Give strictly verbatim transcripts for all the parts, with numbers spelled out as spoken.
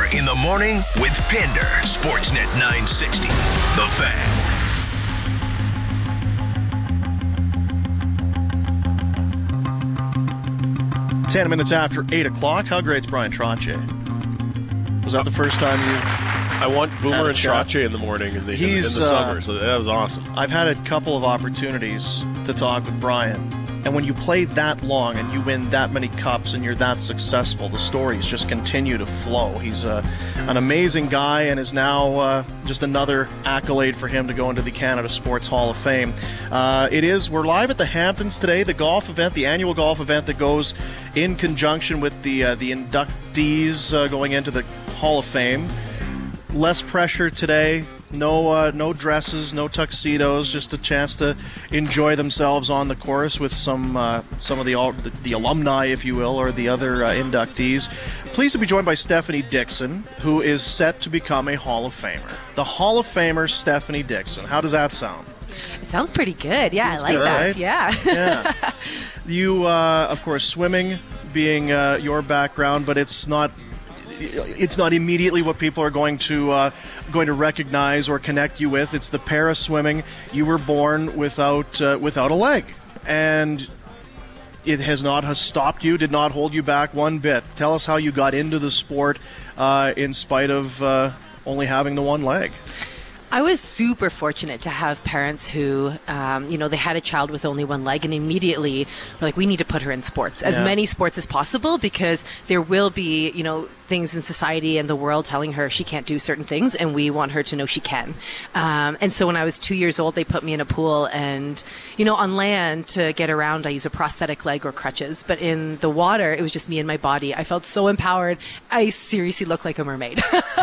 in the morning with Pinder. Sportsnet nine sixty. The Fan. Ten minutes after eight o'clock. How great's Brian Trottier? Was that the first time you? I want Boomer and Trottier in the morning in the, in, in the summer, uh, so that was awesome. I've had a couple of opportunities to talk with Brian, and when you play that long and you win that many cups and you're that successful, the stories just continue to flow. He's uh, an amazing guy and is now uh, just another accolade for him to go into the Canada Sports Hall of Fame. Uh, it is, we're live at the Hamptons today, the golf event, the annual golf event that goes in conjunction with the, uh, the inductees uh, going into the Hall of Fame. Less pressure today, no uh, no dresses, no tuxedos, just a chance to enjoy themselves on the course with some uh, some of the, the the alumni, if you will, or the other uh, inductees. Pleased to be joined by Stephanie Dixon, who is set to become a Hall of Famer. The Hall of Famer, Stephanie Dixon. How does that sound? It sounds pretty good. Yeah, Feels I like good, that. Right? Yeah. Yeah. You, uh, of course, swimming being uh, your background, but it's not. It's not immediately what people are going to uh, going to recognize or connect you with. It's the para swimming. You were born without uh, without a leg, and it has not has stopped you. Did not hold you back one bit. Tell us how you got into the sport uh, in spite of uh, only having the one leg. I was super fortunate to have parents who, um, you know, they had a child with only one leg and immediately were like, we need to put her in sports, as yeah. many sports as possible, because there will be, you know, things in society and the world telling her she can't do certain things, and we want her to know she can. Um, and so when I was two years old, they put me in a pool, and, you know, on land to get around, I use a prosthetic leg or crutches, but in the water, it was just me and my body. I felt so empowered. I seriously look like a mermaid.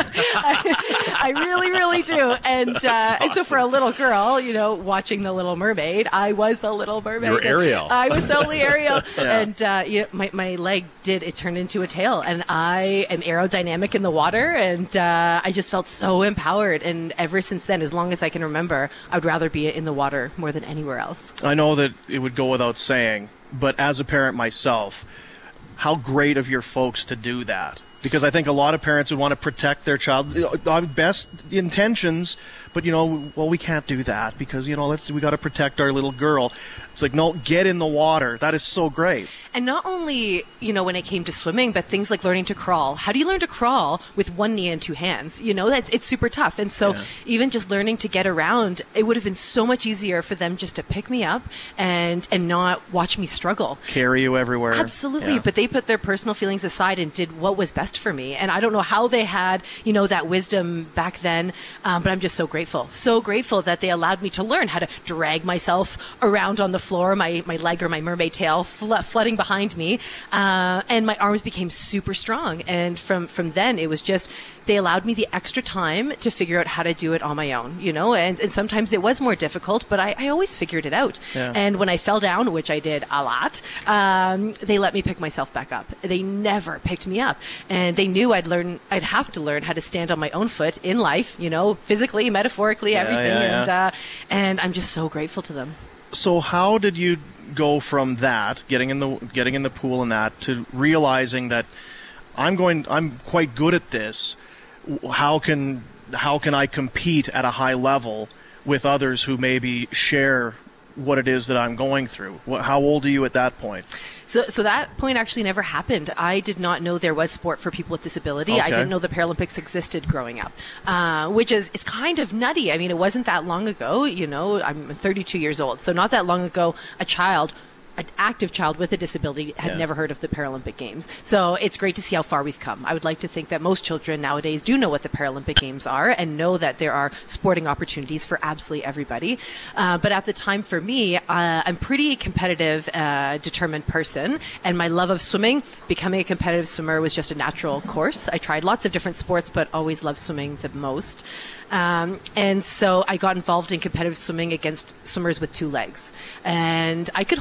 I, I really, really do. And, uh, awesome. and so for a little girl, you know, watching The Little Mermaid, I was the Little Mermaid. You were Ariel. I was totally Ariel. yeah. And uh, you know, my, my leg did, it turned into a tail. And I am aerodynamic in the water. And uh, I just felt so empowered. And ever since then, as long as I can remember, I would rather be in the water more than anywhere else. I know that it would go without saying, but as a parent myself, how great of your folks to do that. Because I think a lot of parents would want to protect their child, best intentions, but, you know, well, we can't do that because, you know, let's we got to protect our little girl. It's like, no, get in the water. That is so great. And not only, you know, when it came to swimming, but things like learning to crawl. How do you learn to crawl with one knee and two hands? You know, that's it's super tough. And so yeah. even just learning to get around, it would have been so much easier for them just to pick me up and and not watch me struggle. Carry you everywhere. Absolutely. Yeah. But they put their personal feelings aside and did what was best for me. And I don't know how they had, you know, that wisdom back then, um, but I'm just so grateful. So grateful that they allowed me to learn how to drag myself around on the floor, my, my leg or my mermaid tail fl- flooding behind me. Uh, and my arms became super strong. And from, from then, it was just, they allowed me the extra time to figure out how to do it on my own, you know, and, and sometimes it was more difficult, but I, I always figured it out. Yeah. And when I fell down, which I did a lot, um, they let me pick myself back up. They never picked me up. And they knew I'd learn, I'd have to learn how to stand on my own foot in life, you know, physically, metaphorically, yeah, everything. Yeah, yeah. And, uh, and I'm just so grateful to them. So how did you go from that, getting in the getting in the pool and that, to realizing that I'm going, I'm quite good at this. How can how can I compete at a high level with others who maybe share what it is that I'm going through? How old are you at that point? So, so that point actually never happened. I did not know there was sport for people with disability. Okay. I didn't know the Paralympics existed growing up, uh, which is it's kind of nutty. I mean, it wasn't that long ago. You know, I'm thirty-two years old, so not that long ago, a child. An active child with a disability had yeah. never heard of the Paralympic Games. So it's great to see how far we've come. I would like to think that most children nowadays do know what the Paralympic Games are and know that there are sporting opportunities for absolutely everybody. Uh, but at the time for me, uh, I'm pretty competitive, uh, determined person. And my love of swimming, becoming a competitive swimmer was just a natural course. I tried lots of different sports, but always loved swimming the most. Um, and so I got involved in competitive swimming against swimmers with two legs. And I could hold my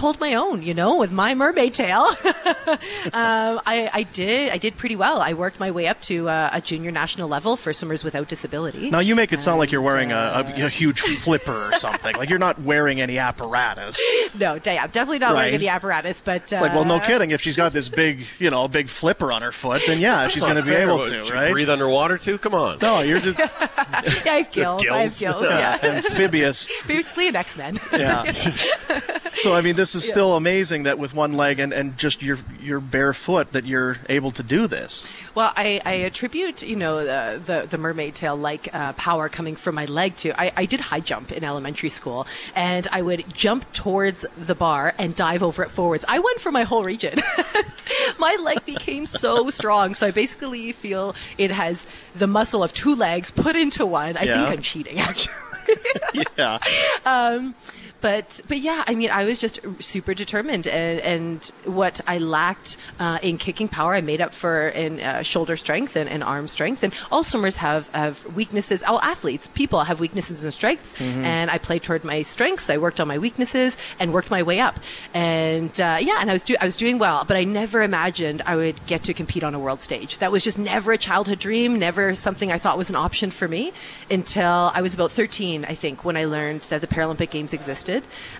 known, you know, with my mermaid tail. um, I, I did I did pretty well. I worked my way up to uh, a junior national level for swimmers without disability. Now, you make it sound and, like you're wearing uh, a, a, a huge flipper or something. Like, you're not wearing any apparatus. No, yeah, definitely not Right. wearing any apparatus. But uh, It's like, well, no kidding. If she's got this big, you know, big flipper on her foot, then yeah, she's going to be fair. able What, to, she right? breathe underwater too? Come on. No, you're just yeah, I have gills. I have Gills. gills. Yeah, amphibious. basically an X-Men. Yeah. So, I mean, this is still amazing that with one leg and, and just your your bare foot that you're able to do this. Well, I, I attribute, you know, the the, the mermaid tail like uh, power coming from my leg to. I, I did high jump in elementary school, and I would jump towards the bar and dive over it forwards. I went for my whole region. My leg became so strong, so I basically feel it has the muscle of two legs put into one. I Yeah. think I'm cheating, actually. Yeah. Um, but but yeah, I mean, I was just super determined, and, and what I lacked uh, in kicking power, I made up for in uh, shoulder strength and, and arm strength. And all swimmers have, have weaknesses. All athletes, people have weaknesses and strengths. Mm-hmm. And I played toward my strengths. I worked on my weaknesses and worked my way up. And uh, yeah, and I was do- I was doing well. But I never imagined I would get to compete on a world stage. That was just never a childhood dream. Never something I thought was an option for me until I was about thirteen, I think, when I learned that the Paralympic Games existed.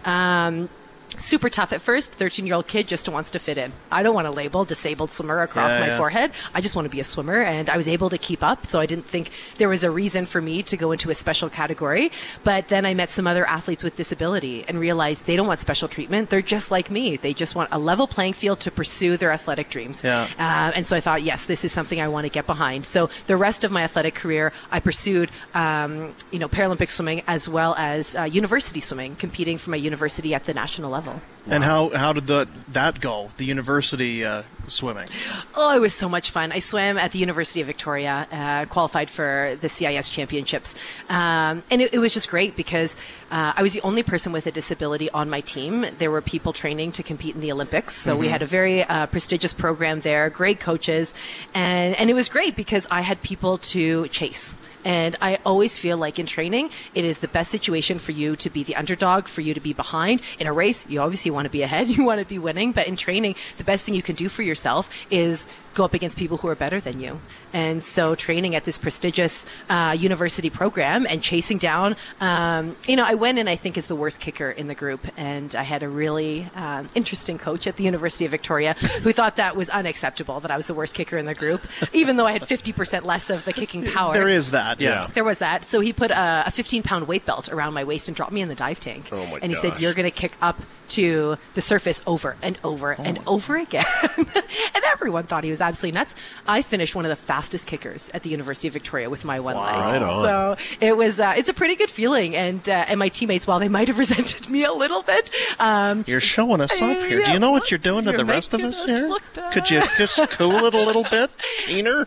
Um, super tough at first. thirteen-year-old kid just wants to fit in. I don't want to label disabled swimmer across Yeah, my yeah. forehead. I just want to be a swimmer, and I was able to keep up. So I didn't think there was a reason for me to go into a special category. But then I met some other athletes with disability and realized they don't want special treatment. They're just like me. They just want a level playing field to pursue their athletic dreams. Yeah. Uh, and so I thought, yes, this is something I want to get behind. So the rest of my athletic career, I pursued, um, you know, Paralympic swimming as well as uh, university swimming, competing for my university at the national level. And how, how did the, that go, the university uh, swimming? Oh, it was so much fun. I swam at the University of Victoria, uh, qualified for the C I S championships. Um, and it, it was just great because uh, I was the only person with a disability on my team. There were people training to compete in the Olympics. So we had a very uh, prestigious program there, great coaches. And, and it was great because I had people to chase. And I always feel like in training, it is the best situation for you to be the underdog, for you to be behind. In a race, you obviously want to be ahead, you want to be winning. But in training, the best thing you can do for yourself is go up against people who are better than you. And so training at this prestigious uh, university program and chasing down, um, you know, I went in, I think, as the worst kicker in the group. And I had a really um, interesting coach at the University of Victoria who thought that was unacceptable, that I was the worst kicker in the group, even though I had fifty percent less of the kicking power. There is that, yeah. There was that. So he put a fifteen-pound weight belt around my waist and dropped me in the dive tank. Oh, my and he gosh. said, you're going to kick up to the surface over and over and over again. And everyone thought he was absolutely nuts. I finished one of the fastest kickers at the University of Victoria with my one leg. Right on. So it was, uh, it's a pretty good feeling. And uh, and my teammates, while they might have resented me a little bit, um, You're showing us up here. Do Yeah, you know what look, you're doing to you're the rest of making us us here? look Could you just cool it a little bit, Keener?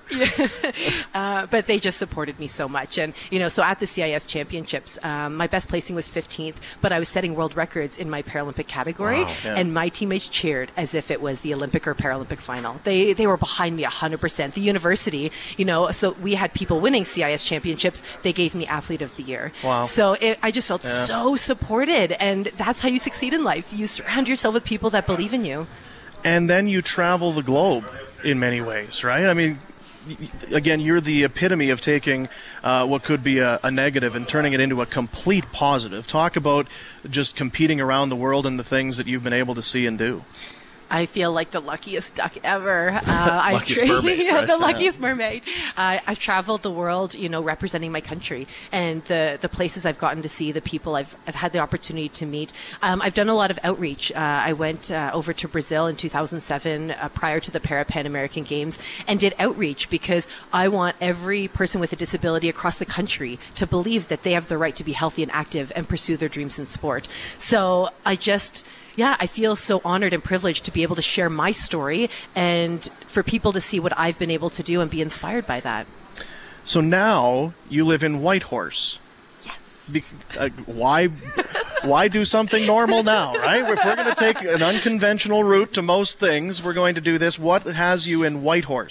Uh, but they just supported me so much. And, you know, so at the C I S championships, um, my best placing was fifteenth, but I was setting world records in my Paralympic category. Wow. Yeah. And my teammates cheered as if it was the Olympic or Paralympic final. They they were behind me one hundred percent. The university, you know, so we had people winning C I S championships. They gave me Athlete of the Year. Wow. So it, I just felt Yeah. so supported. And that's how you succeed in life. You surround yourself with people that believe in you. And then you travel the globe in many ways, right? I mean, y- y- again, you're the epitome of taking uh, what could be a, a negative and turning it into a complete positive. Talk about just competing around the world and the things that you've been able to see and do. I feel like the luckiest duck ever. Uh, I've Luckiest tra- mermaid, yeah, right? the luckiest mermaid. Uh, I've traveled the world, you know, representing my country, and the the places I've gotten to see, the people I've I've had the opportunity to meet. Um, I've done a lot of outreach. Uh, I went uh, over to Brazil in two thousand seven, uh, prior to the Para Pan American Games, and did outreach because I want every person with a disability across the country to believe that they have the right to be healthy and active and pursue their dreams in sport. So I just. Yeah, I feel so honored and privileged to be able to share my story and for people to see what I've been able to do and be inspired by that. So now you live in Whitehorse. Yes. Be- uh, why, why do something normal now, right? If we're going to take an unconventional route to most things, we're going to do this. What has you in Whitehorse?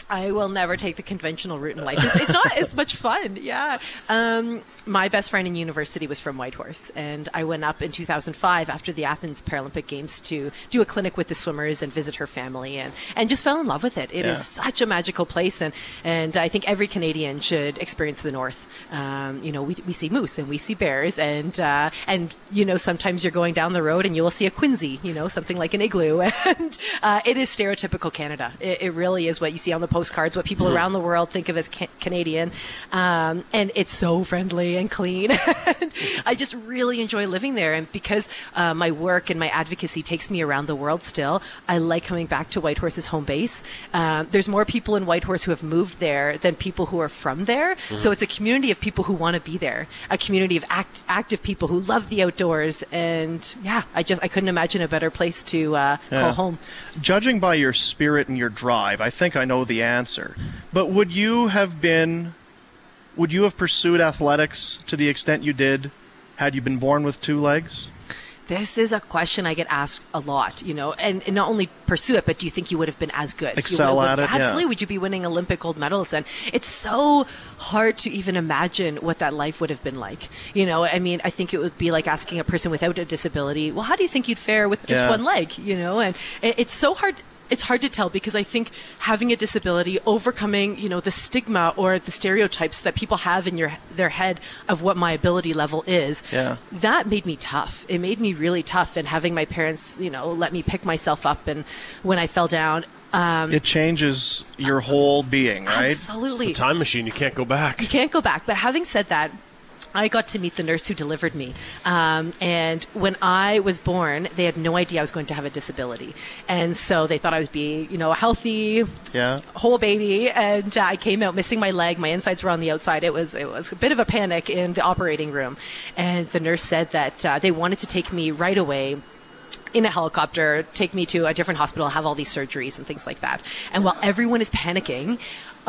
I will never take the conventional route in life. It's, it's not as much fun. Yeah. Um, my best friend in university was from Whitehorse, and I went up in two thousand five after the Athens Paralympic Games to do a clinic with the swimmers and visit her family, and, and just fell in love with it. It yeah. is such a magical place, and, and I think every Canadian should experience the North. Um, you know, we, we see moose and we see bears, and, uh, and, you know, sometimes you're going down the road and you will see a Quincy, you know, something like an igloo, and uh, it is stereotypical Canada. It, it really is what you see on the postcards, what people around the world think of as ca- Canadian. Um, and it's so friendly and clean. And I just really enjoy living there. And because uh, my work and my advocacy takes me around the world still, I like coming back to Whitehorse's home base. Um, there's more people in Whitehorse who have moved there than people who are from there. Mm-hmm. So it's a community of people who want to be there, a community of act- active people who love the outdoors. And yeah, I just, I couldn't imagine a better place to uh, yeah. call home. Judging by your spirit and your drive, I think I know the answer. But would you have been, would you have pursued athletics to the extent you did had you been born with two legs? This is a question I get asked a lot, you know, and, and not only pursue it, but do you think you would have been as good? Excel would, at it, absolutely. Yeah. Would you be winning Olympic gold medals? And it's so hard to even imagine what that life would have been like. You know, I mean, I think it would be like asking a person without a disability, well, how do you think you'd fare with just yeah. one leg? You know, and it, it's so hard. It's hard to tell because I think having a disability, overcoming, you know, the stigma or the stereotypes that people have in your their head of what my ability level is, yeah. that made me tough. It made me really tough. And having my parents, you know, let me pick myself up, and when I fell down, um, it changes your whole being, right? Absolutely. It's the time machine. You can't go back. You can't go back. But having said that, I got to meet the nurse who delivered me. Um, and when I was born, they had no idea I was going to have a disability. And so they thought I would be, you know, a healthy, yeah. whole baby. And uh, I came out missing my leg. My insides were on the outside. It was, it was a bit of a panic in the operating room. And the nurse said that uh, they wanted to take me right away in a helicopter, take me to a different hospital, have all these surgeries and things like that. And while everyone is panicking,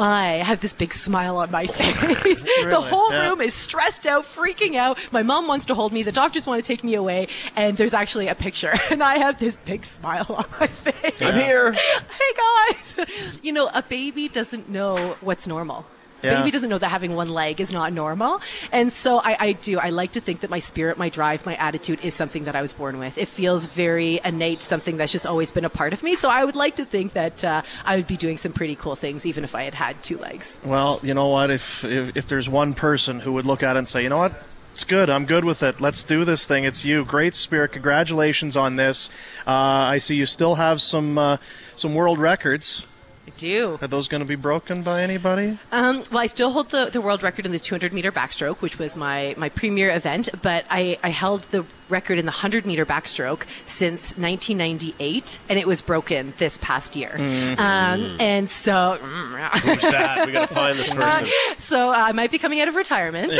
I have this big smile on my face. Really? The whole yeah. room is stressed out, freaking out. My mom wants to hold me. The doctors want to take me away. And there's actually a picture. And I have this big smile on my face. I'm here. Hey, guys. You know, a baby doesn't know what's normal. Yeah. Baby doesn't know that having one leg is not normal. And so I, I do. I like to think that my spirit, my drive, my attitude is something that I was born with. It feels very innate, something that's just always been a part of me. So I would like to think that uh, I would be doing some pretty cool things, even if I had had two legs. Well, you know what? If, if, if there's one person who would look at it and say, you know what? It's good. I'm good with it. Let's do this thing. It's you. Great spirit. Congratulations on this. Uh, I see you still have some uh, some world records. I do. Are those going to be broken by anybody? Um, well, I still hold the, the world record in the two hundred meter backstroke, which was my, my premier event, but I, I held the record in the one hundred meter backstroke since nineteen ninety-eight, and it was broken this past year. Mm-hmm. Um, and so... Who's that? We got to find this person. Uh, so uh, I might be coming out of retirement.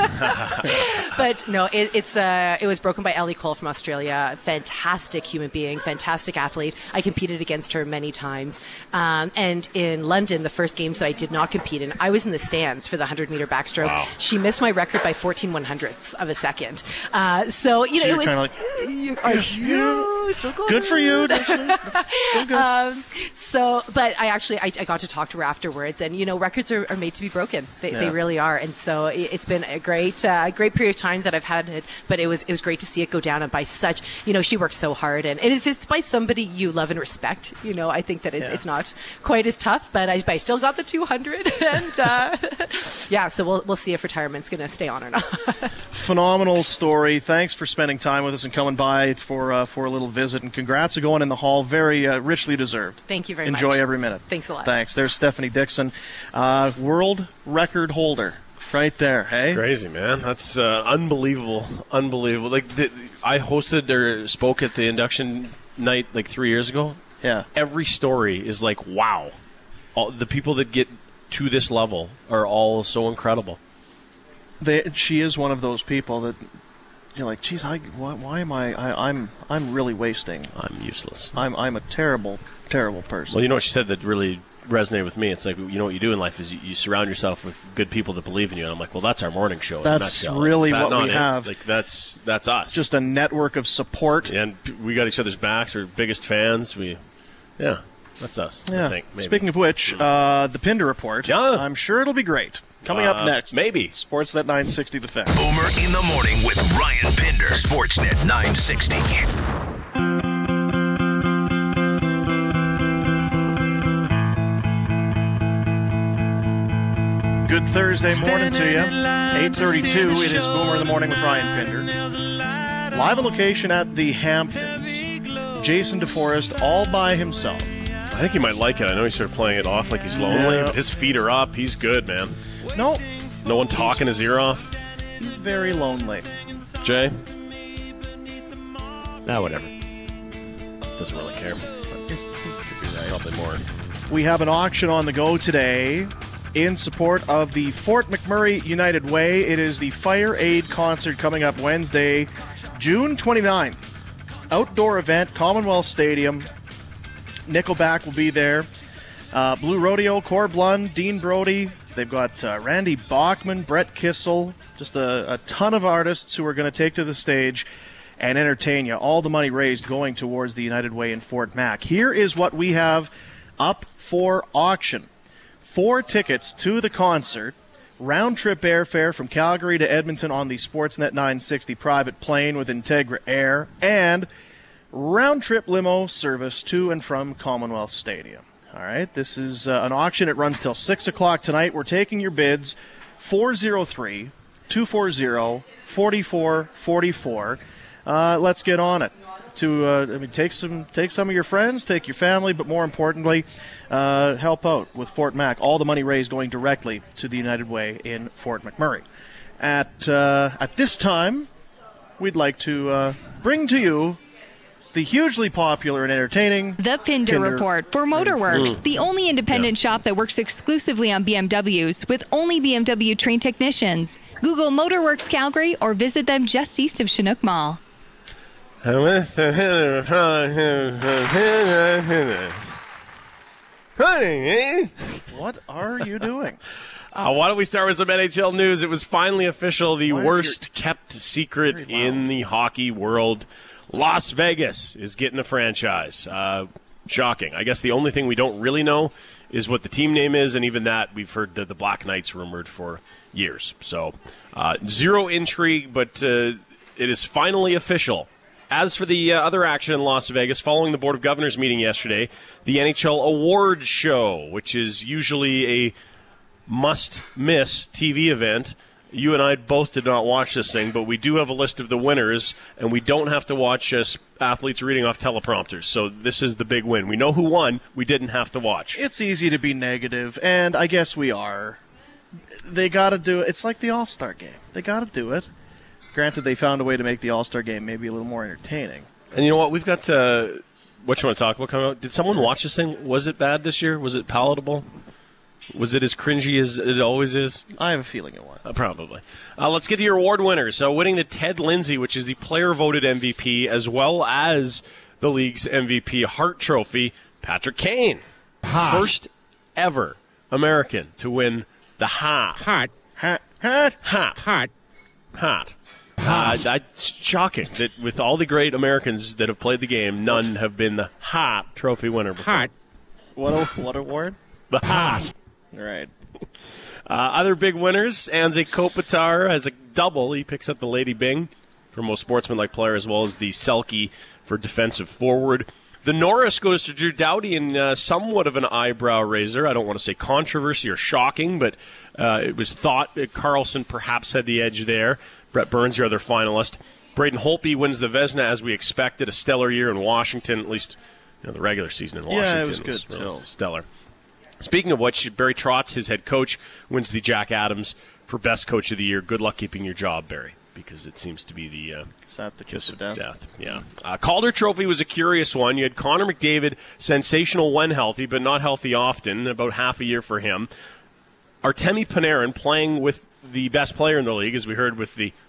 Yeah. But no, it, it's uh, it was broken by Ellie Cole from Australia. Fantastic human being, fantastic athlete. I competed against her many times. Um, and in London, the first games that I did not compete in, I was in the stands for the one hundred meter backstroke. Wow. She missed my record by fourteen one hundredths of a second. Uh, so, you so know, you're it was... Kind of like, you, are you still going? Good for you. Still good. Um, so, but I actually, I, I got to talk to her afterwards, and, you know, records are, are made to be broken. They, yeah. they really are. And so it, it's been a great, uh, great period of time that I've had it, but it was, it was great to see it go down, and by such, you know, she worked so hard, and, and if it's by somebody you love and respect, you know, I think that it, yeah. it's not quite as tough, but I, but I still got the two hundred, and, uh, yeah, so we'll, we'll see if retirement's going to stay on or not. Phenomenal story. Thanks for spending time with us and coming by for, uh, for a little visit, and congrats on going in the hall. Very uh, richly deserved. Thank you very Enjoy much. Enjoy every minute. Thanks a lot. Thanks. There's Stephanie Dixon, uh, world record holder. Right there, hey? It's crazy, man. That's uh, unbelievable. Unbelievable. Like the, I hosted or spoke at the induction night like three years ago. Yeah. Every story is like, wow. All, the people that get to this level are all so incredible. They, she is one of those people that you're like, geez, I, why, why am I, I? I'm I'm really wasting. I'm useless. I'm I'm a terrible, terrible person. Well, you know what she said that really resonated with me? It's like, you know what you do in life is you, you surround yourself with good people that believe in you. And I'm like, well, that's our morning show. That's really that what we it? have. Like that's that's us. Just a network of support. And we got each other's backs. We're biggest fans. We, yeah. That's us, Yeah. I think. Maybe. Speaking of which, uh, the Pinder Report. Yeah. I'm sure it'll be great. Coming Uh, up next. maybe. Sportsnet nine sixty The Fan. Boomer in the morning with Ryan Pinder. Sportsnet nine sixty. Good Thursday morning to you. eight thirty-two, it is Boomer in the Morning with Ryan Pinder. Live on location at the Hamptons. Jason DeForest all by himself. I think he might like it. I know he started playing it off like he's lonely. Yeah. But his feet are up. He's good, man. No, No one talking his ear off. he's very lonely. Jay? Nah, whatever. Doesn't really care. That's probably more. We have an auction on the go today in support of the Fort McMurray United Way. It is the Fire Aid concert coming up Wednesday, June twenty-ninth. Outdoor event, Commonwealth Stadium. Nickelback will be there. Uh, Blue Rodeo, Corb Lund, Dean Brody. They've got uh, Randy Bachman, Brett Kissel, just a, a ton of artists who are going to take to the stage and entertain you. All the money raised going towards the United Way in Fort Mac. Here is what we have up for auction. Four tickets to the concert, round-trip airfare from Calgary to Edmonton on the Sportsnet nine sixty private plane with Integra Air, and round-trip limo service to and from Commonwealth Stadium. All right, this is uh, an auction. It runs till six o'clock tonight. We're taking your bids, four oh three, two four zero, four four four four. Uh, let's get on it. To uh, I mean, take some, take some of your friends, take your family, but more importantly, uh, help out with Fort Mac. All the money raised going directly to the United Way in Fort McMurray. At uh, at this time, we'd like to uh, bring to you the hugely popular and entertaining The Pinder, Pinder Report for Motorworks, Mm. the only independent Yeah. shop that works exclusively on B M Ws with only B M W trained technicians. Google Motorworks Calgary or visit them just east of Chinook Mall. What are you doing? Uh, why don't we start with some N H L news? It was finally official, the Why are worst kept secret Very loud. in the hockey world. Las Vegas is getting a franchise. Uh, shocking. I guess the only thing we don't really know is what the team name is, and even that we've heard the, the Black Knights rumored for years. So uh, zero intrigue, but uh, it is finally official. As for the uh, other action in Las Vegas, following the Board of Governors meeting yesterday, the N H L Awards Show, which is usually a must-miss T V event. You and I both did not watch this thing, but we do have a list of the winners, and we don't have to watch uh, athletes reading off teleprompters. So this is the big win. We know who won. We didn't have to watch. It's easy to be negative, and I guess we are. They got to do it. It's like the All-Star game. They got to do it. Granted, they found a way to make the All-Star game maybe a little more entertaining. And you know what? We've got uh, what you want to talk about coming out. Did someone watch this thing? Was it bad this year? Was it palatable? Was it as cringy as it always is? I have a feeling it was. Uh, probably. Uh, let's get to your award winners. So winning the Ted Lindsay, which is the player-voted M V P, as well as the league's M V P Hart Trophy, Patrick Kane. First ever American to win the Hart. Hot, Hat, hat. Hart. hot. Hart. Uh, that's shocking that with all the great Americans that have played the game, none have been the Hart Trophy winner before. Hot. What a, what award? The Hart. Right. Uh, other big winners, Anze Kopitar has a double. He picks up the Lady Byng for most sportsmanlike player, as well as the Selke for defensive forward. The Norris goes to Drew Doughty in uh, somewhat of an eyebrow raiser. I don't want to say controversy or shocking, but uh, it was thought that Carlson perhaps had the edge there. Brett Burns, your other finalist. Braden Holtby wins the Vezina as we expected. A stellar year in Washington, at least you know, the regular season in Washington Yeah, it was good, really too. stellar. Speaking of which, Barry Trotz, his head coach, wins the Jack Adams for Best Coach of the Year. Good luck keeping your job, Barry, because it seems to be the uh, Is that the kiss kiss of of death. death? Yeah. Uh, Calder Trophy was a curious one. You had Connor McDavid, sensational when healthy, but not healthy often, about half a year for him. Artemi Panarin playing with the best player in the league, as we heard with the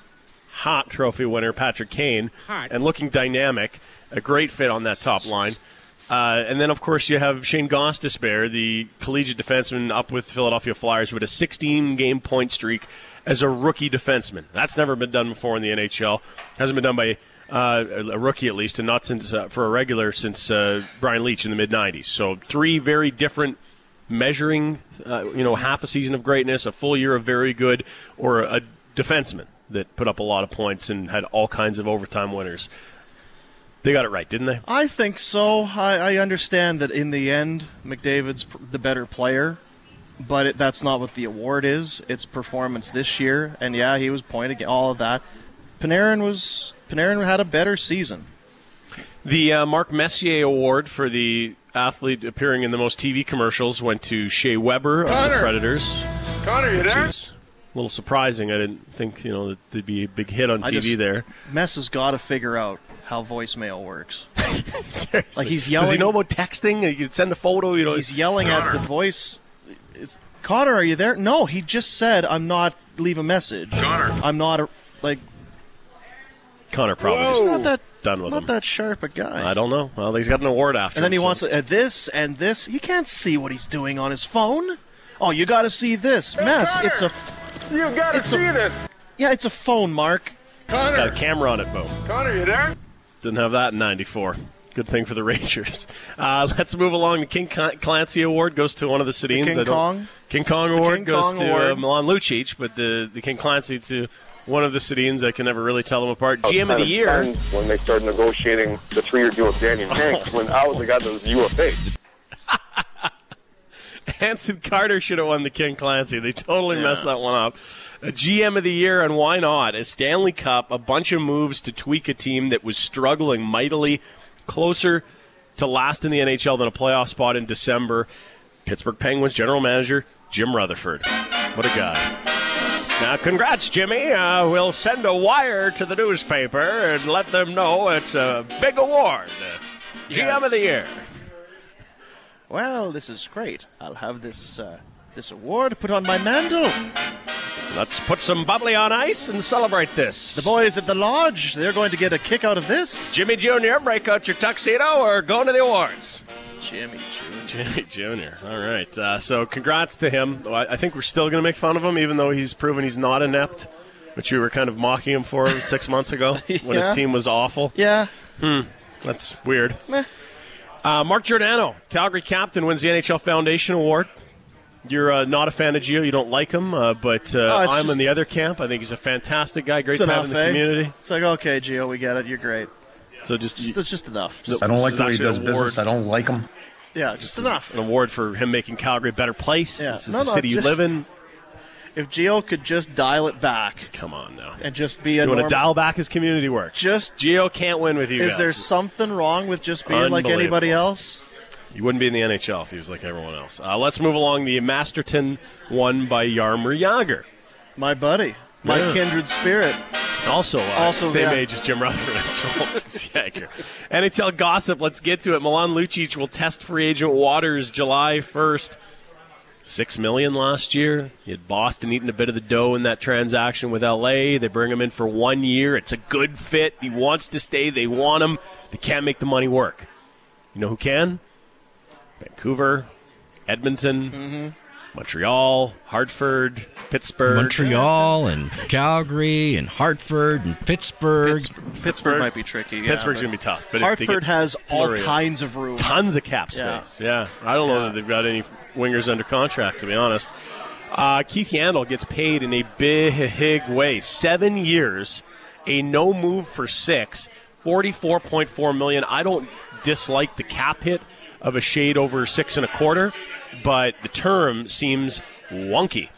Hot Trophy winner, Patrick Kane, Hot. and looking dynamic. A great fit on that top line. Uh, and then, of course, you have Shane Gostisbehere, the collegiate defenseman up with Philadelphia Flyers with a sixteen-game point streak as a rookie defenseman. That's never been done before in the N H L. Hasn't been done by uh, a rookie at least, and not since uh, for a regular since uh, Brian Leach in the mid nineties. So three very different measuring, uh, you know, half a season of greatness, a full year of very good, or a defenseman that put up a lot of points and had all kinds of overtime winners. They got it right, didn't they? I think so. I, I understand that in the end, McDavid's pr- the better player, but it, that's not what the award is. It's performance this year, and yeah, he was pointing all of that. Panarin was Panarin had a better season. The uh, Mark Messier Award for the athlete appearing in the most T V commercials went to Shea Weber of Connor. the Predators. Connor, you there? Which is a little surprising. I didn't think, you know, that there'd be a big hit on I T V just- there. Mess has got to figure out how voicemail works. Seriously. Like he's Does he yelling- know about texting? You can send a photo, you know. He's yelling at the voice. It's, Connor, are you there? No, he just said, I'm not, leave a message. Connor. I'm not, a, like, Connor probably he's just not that, done with not him. that sharp a guy. I don't know. Well, he's got an award after And then him, he so- wants uh, this and this. You can't see what he's doing on his phone. Oh, you got to see this. Mess, Connor. it's a, You gotta It's see a- this. yeah, it's a phone, Mark. It's got a Connor. camera on it, Bo. Connor, you there? Didn't have that in ninety-four. Good thing for the Rangers. Uh, let's move along. The King Clancy Award goes to one of the Sedins. King I don't- Kong? King Kong Award King goes Kong to Award. Uh, Milan Lucic, but the, the King Clancy to one of the Sedins. I can never really tell them apart. G M of the year. When they started negotiating the three-year deal with Danny Hanks, when I was the guy that was U F A. Hanson Carter should have won the King Clancy. They totally messed that one up. A G M of the year, and why not? A Stanley Cup, a bunch of moves to tweak a team that was struggling mightily, closer to last in the N H L than a playoff spot in December. Pittsburgh Penguins general manager Jim Rutherford. What a guy. Now, congrats, Jimmy. Uh, we'll send a wire to the newspaper and let them know it's a big award. G M Yes. of the year. Well, this is great. I'll have this uh, this award put on my mantle. Let's put some bubbly on ice and celebrate this. The boys at the lodge, they're going to get a kick out of this. Jimmy Junior, break out your tuxedo or go to the awards. Jimmy Junior Jimmy Junior All right. Uh, so congrats to him. I, I think we're still going to make fun of him, even though he's proven he's not inept, which we were kind of mocking him for six months ago when his Yeah. team was awful. Yeah. That's weird. Meh. Uh, Mark Giordano, Calgary captain, wins the N H L Foundation Award. You're uh, not a fan of Gio. You don't like him, uh, but uh, Oh, it's I'm just- in the other camp. I think he's a fantastic guy. Great It's to have enough, in the eh? community. It's like, okay, Gio, we get it. You're great. So just, Just, it's just enough. Just, I don't like is the way he actually does an business. I award. don't like him. yeah, just enough. an award for him making Calgary a better place. Yeah. This is No, the no, city you just- live in. If Gio could just dial it back Come on now. and just be a You want to normal, dial back his community work. just Gio can't win with you is guys. there something wrong with just being like Unbelievable. anybody else? He wouldn't be in the N H L if he was like everyone else. Uh, let's move along. The Masterton won by Jaromir Jagr. My buddy, my Yeah. kindred spirit. Also, uh, Also, same yeah. age as Jim Rutherford and Joel Jagr. N H L gossip, let's get to it. Milan Lucic will test free agent waters July first. Six million last year. You had Boston eating a bit of the dough in that transaction with L A. They bring him in for one year. It's a good fit. He wants to stay. They want him. They can't make the money work. You know who can? Vancouver, Edmonton, Montreal, Hartford, Pittsburgh. Montreal and Calgary and Hartford and Pittsburgh. Pittsburgh, Pittsburgh might be tricky. Yeah, Pittsburgh's but going to be tough. But if they Hartford get has all flurry of- kinds of room. Tons of cap Yeah. space. Yeah. I don't know Yeah. that they've got any wingers under contract, to be honest. Uh, Keith Yandel gets paid in a big way. Seven years, a no move for six, forty-four point four million dollars. I don't dislike the cap hit of a shade over six and a quarter, but the term seems wonky.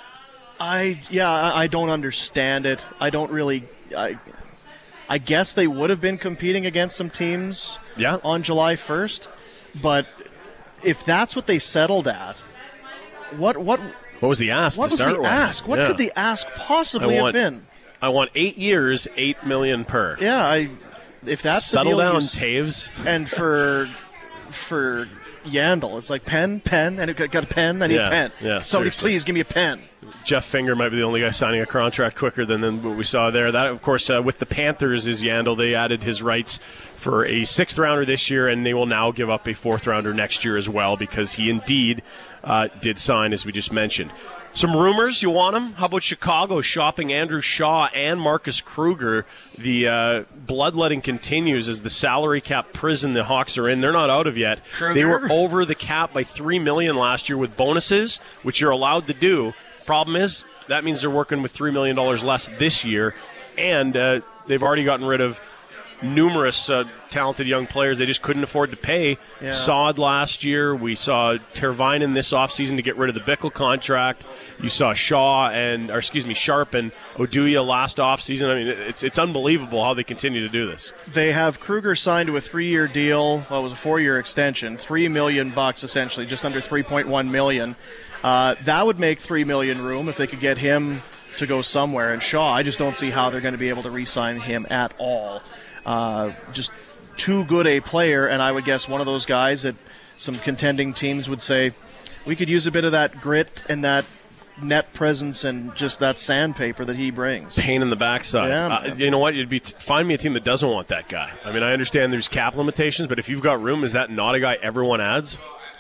I yeah, I, I don't understand it. I don't really. I, I guess they would have been competing against some teams Yeah. on July first, but if that's what they settled at, what what What was the ask what to was start the with? ask? What Yeah. could the ask possibly I want- have been? I want eight years, eight million per. Yeah, I. If that's Settle the deal, down, you s- Taves. and for for Yandel, it's like pen, pen, and it got, got a pen. I need Yeah, a pen. yeah, Somebody, seriously. please give me a pen. Jeff Finger might be the only guy signing a contract quicker than, than what we saw there. That, of course, uh, with the Panthers is Yandel. They added his rights for a sixth rounder this year, and they will now give up a fourth rounder next year as well because he indeed uh, did sign, as we just mentioned. Some rumors, you want them? How about Chicago shopping Andrew Shaw and Marcus Kruger? The uh, bloodletting continues as the salary cap prison the Hawks are in. They're not out of yet. Kruger? They were over the cap by three million dollars last year with bonuses, which you're allowed to do. Problem is, that means they're working with three million dollars less this year, and uh, they've already gotten rid of numerous uh, talented young players they just couldn't afford to pay. Yeah. Sod last year. We saw Tervainen this offseason to get rid of the Bickle contract. You saw Shaw and, or excuse me, Sharp and Oduya last offseason. I mean, it's it's unbelievable how they continue to do this. They have Kruger signed to a three-year deal. Well, it was a four-year extension, three million bucks essentially, just under three point one million. Uh, that would make three million room if they could get him to go somewhere. And Shaw, I just don't see how they're going to be able to re-sign him at all. Uh, just too good a player, and I would guess one of those guys that some contending teams would say, we could use a bit of that grit and that net presence and just that sandpaper that he brings. Pain in the backside. Yeah, uh, you know what? You'd be t- find me a team that doesn't want that guy. I mean, I understand there's cap limitations, but if you've got room, is that not a guy everyone adds?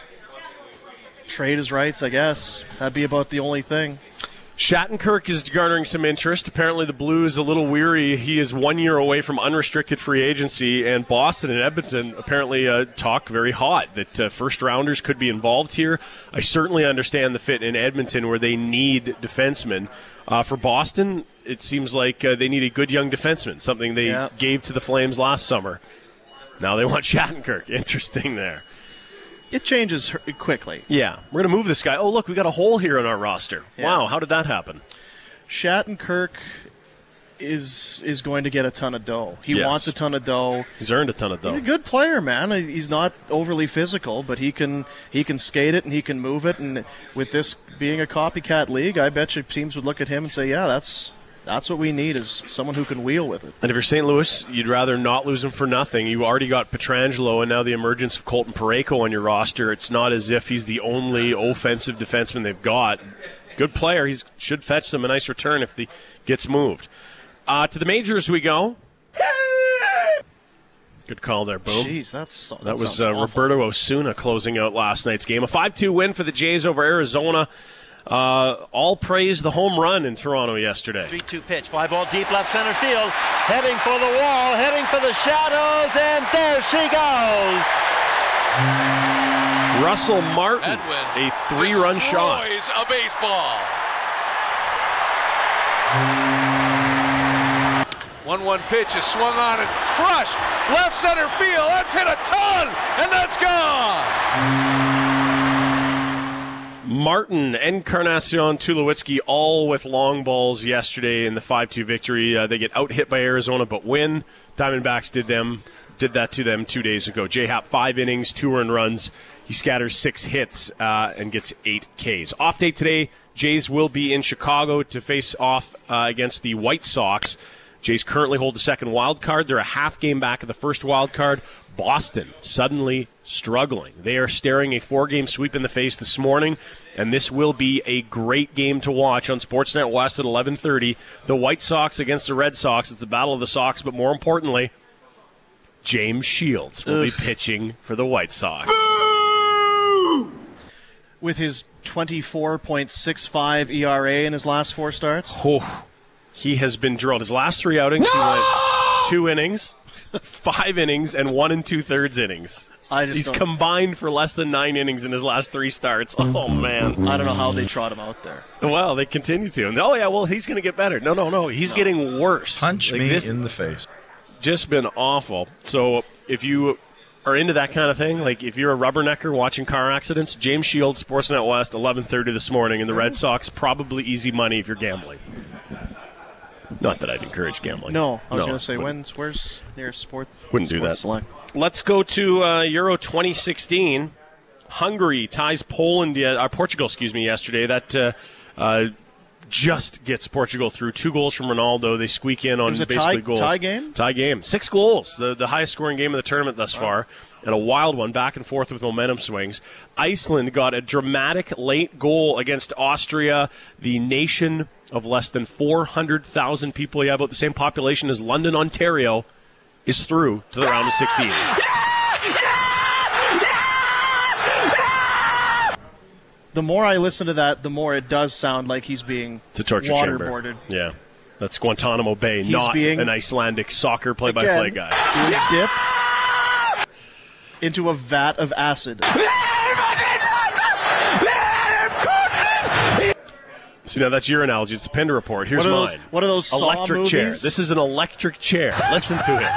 Trade his rights, I guess. That'd be about the only thing. Shattenkirk is garnering some interest. Apparently the Blues a little weary. He is one year away from unrestricted free agency, and Boston and Edmonton apparently uh, talk very hot that uh, first-rounders could be involved here. I certainly understand the fit in Edmonton where they need defensemen. Uh, for Boston, it seems like uh, they need a good young defenseman, something they yeah. gave to the Flames last summer. Now they want Shattenkirk. Interesting there. It changes quickly. Yeah, we're going to move this guy. Oh, look, we got a hole here in our roster. Yeah. Wow, how did that happen? Shattenkirk is is going to get a ton of dough. He Yes. wants a ton of dough. He's earned a ton of dough. He's a good player, man. He's not overly physical, but he can he can skate it and he can move it. And with this being a copycat league, I bet you teams would look at him and say, yeah, that's that's what we need is someone who can wheel with it. And if you're Saint Louis, you'd rather not lose him for nothing. You already got Pietrangelo and now the emergence of Colton Parayko on your roster. It's not as if he's the only offensive defenseman they've got. Good player. He should fetch them a nice return if he gets moved. Uh, to the majors we go. Good call there, Boom. Jeez, that's that, that was sounds uh, awful. Roberto Osuna closing out last night's game. A five two win for the Jays over Arizona. Uh, all praise the home run in Toronto yesterday. three two pitch, fly ball deep left center field, heading for the wall, heading for the shadows, and there she goes. Russell Martin, Edwin a three-run shot. destroys a baseball. one one pitch is swung on and crushed. Left center field. That's hit a ton, and that's gone. Martin, Encarnacion, Tulowitzki, all with long balls yesterday in the five two victory. Uh, they get out-hit by Arizona, but win. Diamondbacks did them, did that to them two days ago. J-Happ, five innings, two earned runs. He scatters six hits uh, and gets eight Ks. Off day today, Jays will be in Chicago to face off uh, against the White Sox. Jays currently hold the second wild card. They're a half game back of the first wild card. Boston suddenly struggling. They are staring a four-game sweep in the face this morning, and this will be a great game to watch on Sportsnet West at eleven thirty. The White Sox against the Red Sox. It's the Battle of the Sox, but more importantly, James Shields will Ugh. be pitching for the White Sox. With his twenty-four point six five E R A in his last four starts. Oh, he has been drilled. His last three outings, no! he went two innings, five innings, and one and two-thirds innings. I just He's don't, combined for less than nine innings in his last three starts. Oh, man. I don't know how they trot him out there. Well, they continue to. And, oh, yeah, well, he's going to get better. No, no, no. He's no. getting worse. Punch like me this, in the face. Just been awful. So if you are into that kind of thing, like if you're a rubbernecker watching car accidents, James Shields, Sportsnet West, eleven thirty this morning, and the Red Sox, probably easy money if you're gambling. Not that I'd encourage gambling. No, I was no, going to say, when's where's their sport? Wouldn't sport do that. Select? Let's go to uh, Euro twenty sixteen. Hungary ties Poland, uh, Portugal, excuse me, yesterday. That uh, uh, just gets Portugal through. Two goals from Ronaldo. They squeak in on it was a basically tie, goals. Tie game? Tie game. Six goals. The, the highest scoring game of the tournament thus wow. far. And a wild one, back and forth with momentum swings. Iceland got a dramatic late goal against Austria, the nation of less than four hundred thousand people. Yeah, about the same population as London, Ontario, is through to the round of sixteen. The more I listen to that, the more it does sound like he's being it's a torture waterboarded. chamber. Yeah. That's Guantanamo Bay, He's not being, an Icelandic soccer play-by-play again, guy. Being dipped into a vat of acid. See, now that's your analogy. It's the Pinder Report. Here's what are mine. Those, what are those Saw electric movies? chair. This is an electric chair. Listen to it.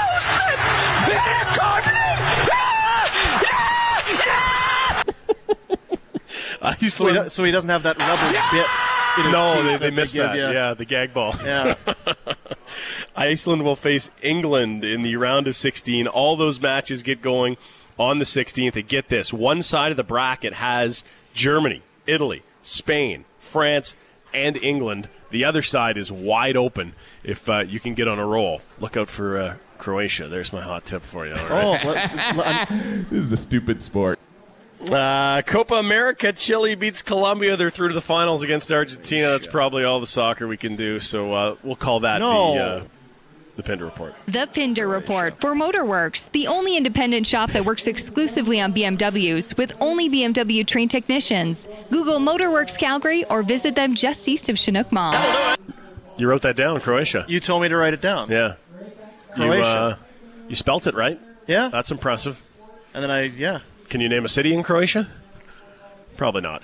Iceland. So, he does, so he doesn't have that rubber bit in his No, teeth they, that they missed they that. give you. Yeah, the gag ball. Yeah. Iceland will face England in the round of sixteen. All those matches get going on the sixteenth. And get this, one side of the bracket has Germany, Italy, Spain, France, and England. The other side is wide open if uh, you can get on a roll. Look out for uh, Croatia. There's my hot tip for you. All right? Oh, let, let, this is a stupid sport. Uh, Copa America, Chile beats Colombia. They're through to the finals against Argentina. That's probably all the soccer we can do. So uh, we'll call that no. the uh, the Pinder Report. The Pinder Report for Motorworks, the only independent shop that works exclusively on B M Ws with only B M W trained technicians. Google Motorworks Calgary or visit them just east of Chinook Mall. You wrote that down, Croatia. You told me to write it down. Yeah. Croatia. You, uh, you spelt it right. Yeah. That's impressive. And then I, yeah. Can you name a city in Croatia? Probably not.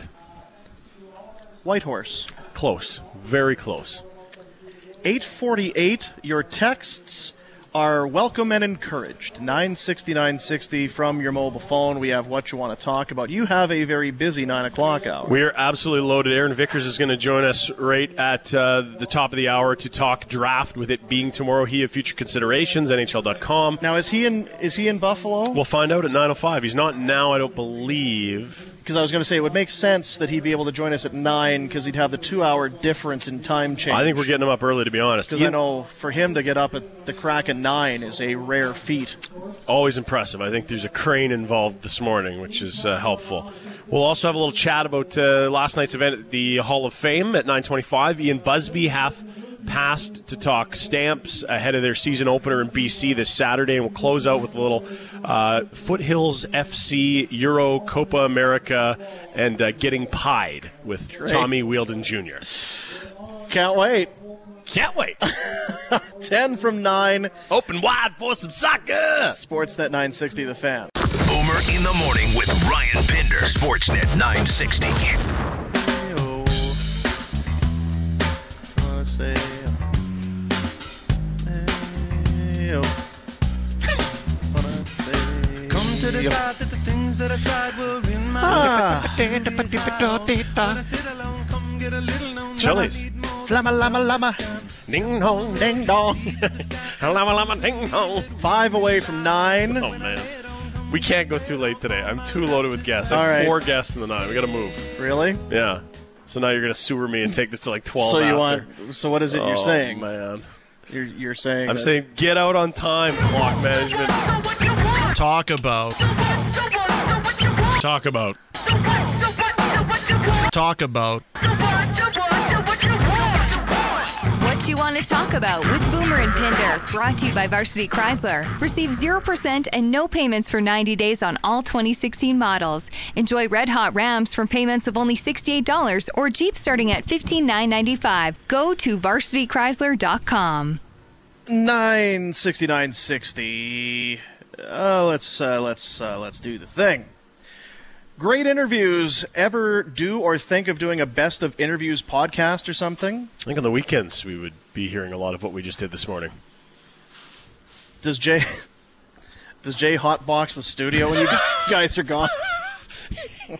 Whitehorse. Close. Very close. eight forty-eight, your texts are welcome and encouraged. nine sixty, nine sixty from your mobile phone. We have what you want to talk about. You have a very busy nine o'clock hour. We are absolutely loaded. Aaron Vickers is going to join us right at uh, the top of the hour to talk draft, with it being tomorrow. He of Future Considerations, N H L dot com. Now, is he in Is he in Buffalo? We'll find out at nine oh five. He's not now, I don't believe. Because I was going to say it would make sense that he'd be able to join us at nine because he'd have the two-hour difference in time change. I think we're getting him up early, to be honest. Because I know for him to get up at the crack of nine is a rare feat. Always impressive. I think there's a crane involved this morning, which is uh, helpful. We'll also have a little chat about uh, last night's event at the Hall of Fame at nine twenty-five. Ian Busby half passed to talk Stamps ahead of their season opener in B C this Saturday, and we'll close out with a little uh, Foothills F C, Euro, Copa America, and uh, Getting Pied with Great. Tommy Wheeldon Junior Can't wait. Can't wait. ten from nine. Open wide for some soccer. Sportsnet nine sixty, The Fan. Boomer in the morning with Ryan Pinder. Sportsnet nine sixty. Hey-o. Wanna say, hey-o. Wanna say, Come to decide that the things that I tried were in my ah. Chili's. Lama, lama, lama. Ding dong. Ding dong. Lama lama ding dong. Five away from nine. Oh, man. We can't go too late today. I'm too loaded with guests. I have All right. four guests in the night. We got to move. Really? Yeah. So now you're going to sewer me and take this to like twelve So you after. want? So what is it oh, you're saying? man. You're you're saying? I'm that saying get out on time, clock management. talk about. Talk about. Talk about. What you want to talk about with Boomer and Pinder, brought to you by Varsity Chrysler. Receive zero percent and no payments for ninety days on all twenty sixteen models. Enjoy red hot Rams from payments of only sixty-eight dollars or Jeep starting at fifteen thousand nine hundred ninety-five dollars. Go to varsity chrysler dot com. nine sixty-nine sixty. Uh, let's uh, let's uh, let's do the thing. Great interviews. Ever do or think of doing a best of interviews podcast or something? I think on the weekends we would be hearing a lot of what we just did this morning. Does Jay does Jay hotbox the studio when you guys are gone? I'm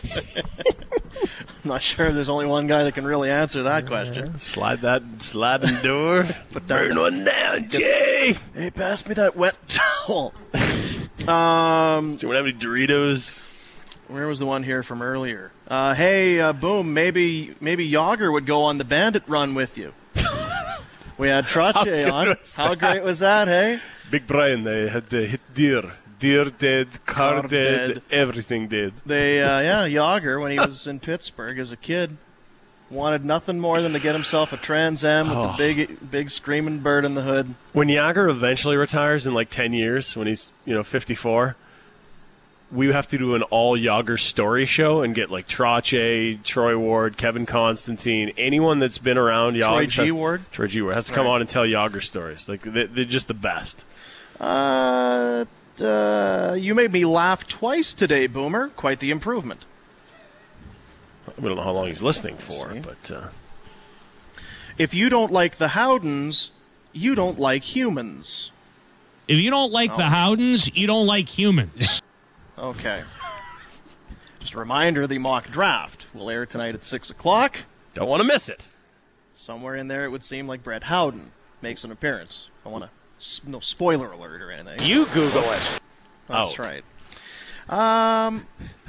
not sure if there's only one guy that can really answer that question. Slide that sliding door. But Burn one down, Jay. Hey, pass me that wet towel. um, Do you want to have any Doritos? Where was the one here from earlier? Uh, hey, uh, Boom, maybe maybe Yager would go on the bandit run with you. We had Trache on. How great was that, hey? Big Brian, they had uh, hit deer. Deer dead, car, Car dead, dead. everything dead. They, uh, yeah, Yager, when he was in Pittsburgh as a kid, wanted nothing more than to get himself a Trans Am with Oh. the big, big screaming bird in the hood. When Yager eventually retires in like ten years, when he's, you know, fifty-four, we have to do an all Yager story show and get like Trache, Troy Ward, Kevin Constantine, anyone that's been around Yager. Troy G. has, Ward? Troy G. Ward has to come Right. on and tell Yager stories. Like they, they're just the best. Uh, uh, you made me laugh twice today, Boomer. Quite the improvement. We don't know how long he's listening for, but uh, if you don't like the Howdens, you don't like humans. If you don't like Oh. the Howdens, you don't like humans. Okay. Just a reminder, the mock draft will air tonight at six o'clock. Don't want to miss it. Somewhere in there, it would seem like Brett Howden makes an appearance. I want to, no spoiler alert or anything. You Google it. That's Out. right. Um,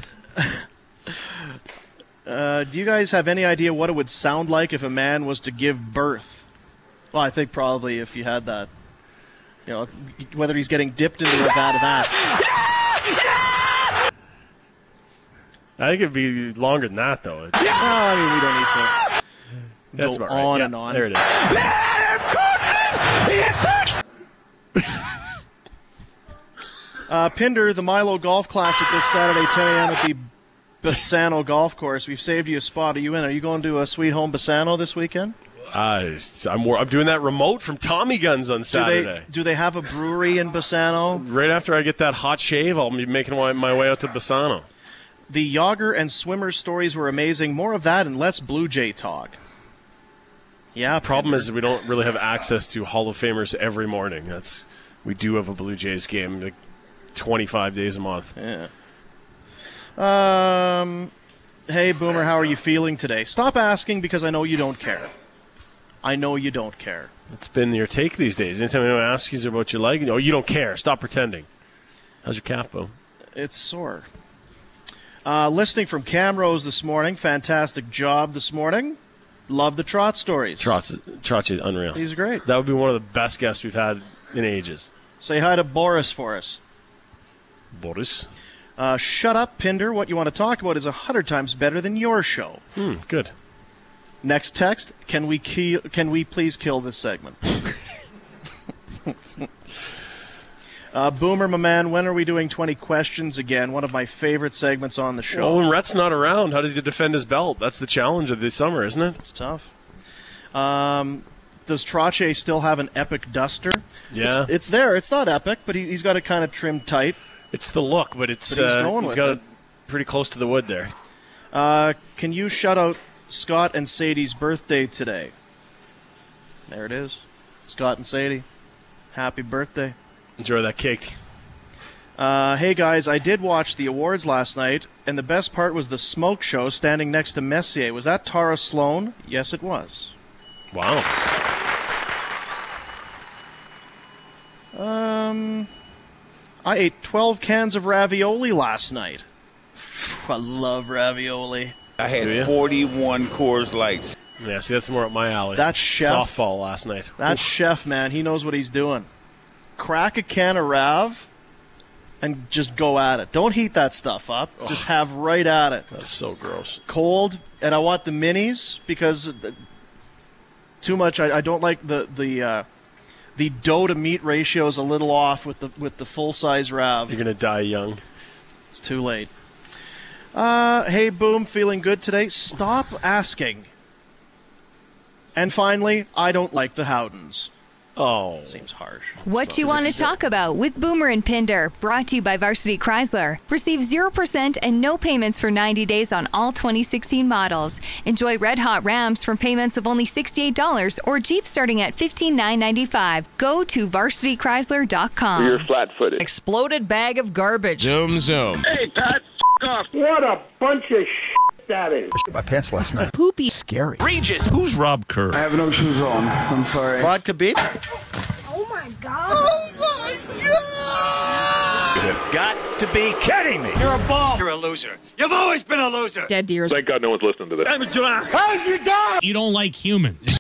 uh, do you guys have any idea what it would sound like if a man was to give birth? Well, I think probably if you had that, you know, whether he's getting dipped into a vat of acid. I think it'd be longer than that, though. Well, I mean, we don't need to That's go about right. on Yeah, and on. There it is. Uh, Pinder, the Milo Golf Classic this Saturday, ten a.m. at the Bassano Golf Course. We've saved you a spot. Are you in? Are you going to a Sweet Home Bassano this weekend? Uh, I'm, I'm doing that remote from Tommy Guns on Do Saturday. they, do they have a brewery in Bassano? Right after I get that hot shave, I'll be making my, my way out to Bassano. The Yager and Swimmer stories were amazing. More of that and less Blue Jay talk. Yeah, Problem Pinder. is we don't really have access to Hall of Famers every morning. That's we do have a Blue Jays game like twenty-five days a month. Yeah. Um, hey, Boomer, how are you feeling today? Stop asking because I know you don't care. I know you don't care. It's been your take these days. Anytime anyone asks you about your leg, oh, you don't care. Stop pretending. How's your calf, Bo? It's sore. Uh, listening from Camrose this morning. Fantastic job this morning. Love the Trot stories. Trot's, Trot's unreal. He's great. That would be one of the best guests we've had in ages. Say hi to Boris for us. Boris? Uh, shut up, Pinder. What you want to talk about is a hundred times better than your show. Hmm, good. Next text, can we kill, can we please kill this segment? uh, Boomer, my man, when are we doing twenty questions again? One of my favorite segments on the show. Well, when Rhett's not around, how does he defend his belt? That's the challenge of this summer, isn't it? It's tough. Um, does Trache still have an epic duster? Yeah. It's, it's there. It's not epic, but he, he's got it kind of trimmed tight. It's the look, but it's But he's uh, going he's with got it. it pretty close to the wood there. Uh, can you shout out Scott and Sadie's birthday today? There it is. Scott and Sadie. Happy birthday. Enjoy that cake. Uh, hey guys, I did watch the awards last night, and the best part was the smoke show standing next to Messier. Was that Tara Sloan? Yes, it was. Wow. Um, I ate twelve cans of ravioli last night. I love ravioli. I Do ya? had forty-one Coors Lights. Yeah, see, that's more up my alley. That chef- Softball last night. That Oof. chef, man, he knows what he's doing. Crack a can of Rav and just go at it. Don't heat that stuff up. Just have right at it. That's so gross. Cold, and I want the minis because the, too much. I, I don't like the the uh, the dough to meat ratio is a little off with the with the full size Rav. You're going to die young. It's too late. Uh, hey, Boom, feeling good today? Stop asking. And finally, I don't like the Howdens. Oh. Seems harsh. What you want to talk about with Boomer and Pinder, brought to you by Varsity Chrysler. Receive zero percent and no payments for ninety days on all twenty sixteen models. Enjoy red hot Rams from payments of only sixty-eight dollars or Jeep starting at fifteen thousand nine hundred ninety-five dollars. Go to varsity chrysler dot com. You're flat-footed. Exploded bag of garbage. Zoom, zoom. Hey, Pat, f- off. What a bunch of shit that is. My pants last night. Poopy. Scary. Regis, who's Rob Kerr? I have no shoes on. I'm sorry. Vodka beat? Oh my god. Oh my god. You've got to be kidding me. You're a bum. You're a loser. You've always been a loser. Dead deers. Thank God no one's listening to this. How's your dog? You don't like humans.